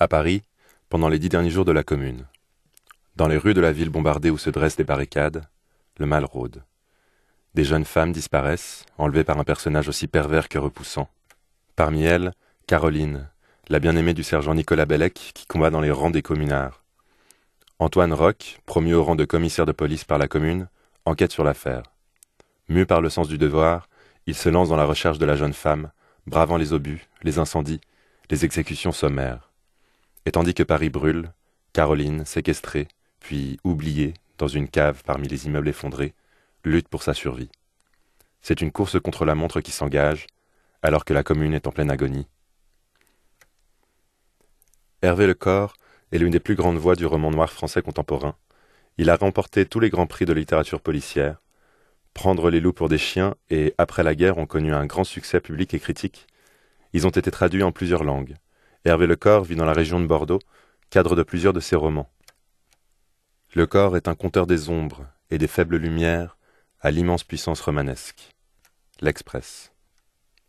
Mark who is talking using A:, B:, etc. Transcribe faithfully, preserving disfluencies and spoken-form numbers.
A: À Paris, pendant les dix derniers jours de la Commune. Dans les rues de la ville bombardée où se dressent des barricades, le mal rôde. Des jeunes femmes disparaissent, enlevées par un personnage aussi pervers que repoussant. Parmi elles, Caroline, la bien-aimée du sergent Nicolas Bellec qui combat dans les rangs des communards. Antoine Roch, promu au rang de commissaire de police par la Commune, enquête sur l'affaire. Mu par le sens du devoir, il se lance dans la recherche de la jeune femme, bravant les obus, les incendies, les exécutions sommaires. Et tandis que Paris brûle, Caroline, séquestrée, puis oubliée, dans une cave parmi les immeubles effondrés, lutte pour sa survie. C'est une course contre la montre qui s'engage, alors que la Commune est en pleine agonie. Hervé Lecor est l'une des plus grandes voix du roman noir français contemporain. Il a remporté tous les grands prix de littérature policière. Prendre les loups pour des chiens et Après la guerre ont connu un grand succès public et critique. Ils ont été traduits en plusieurs langues. Hervé Lecor vit dans la région de Bordeaux, cadre de plusieurs de ses romans. Lecor est un conteur des ombres et des faibles lumières à l'immense puissance romanesque. L'Express.